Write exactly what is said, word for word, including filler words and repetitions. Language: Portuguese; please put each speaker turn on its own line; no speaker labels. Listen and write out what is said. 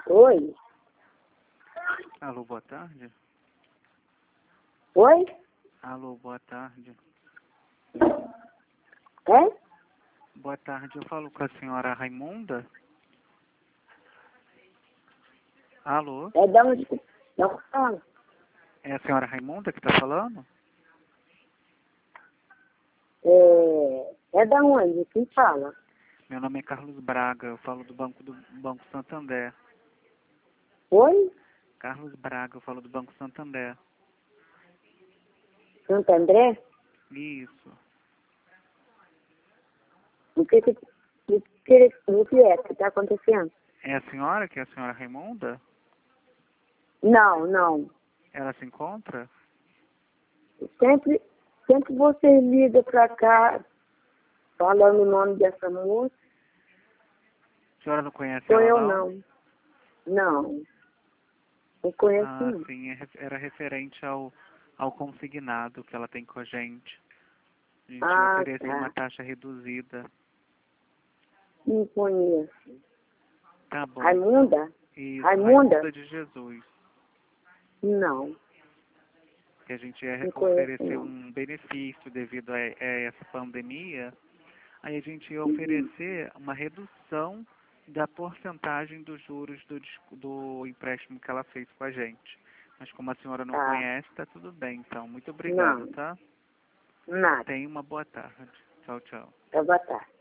Oi?
Alô, boa tarde.
Oi?
Alô, boa tarde.
É?
Boa tarde, eu falo com a senhora Raimunda? Alô?
É da onde? Não fala.
É a senhora Raimunda que está falando?
É, é da onde? Quem fala?
Meu nome é Carlos Braga, eu falo do Banco do Banco Santander.
Oi?
Carlos Braga, eu falo do Banco Santander.
Santo André?
Isso.
O que que, o que, o que é que está acontecendo?
É a senhora que é a senhora Raimunda?
Não, não.
Ela se encontra?
Sempre, sempre você liga pra cá falando o nome dessa moça.
A senhora não conhece
Sou
ela
eu
não?
não. Não. Não conheço
Ah,
não.
sim, é re- era referente ao, ao consignado que ela tem com a gente. A gente
Ah,
oferece uma
tá.
taxa reduzida.
Não conheço.
Tá bom, então.
Raimunda?
Isso,
Raimunda?
Raimunda de Jesus.
Não.
Que a gente ia
Não conheço
oferecer
não.
um benefício devido a, a essa pandemia. Aí a gente ia
Uhum.
oferecer uma redução da porcentagem dos juros do, dis- do empréstimo que ela fez com a gente. Mas como a senhora não
Tá.
conhece, tá tudo bem, então. Muito obrigado,
Não.
tá?
Nada.
Tenha uma boa tarde. Tchau, tchau.
Tá, boa tarde.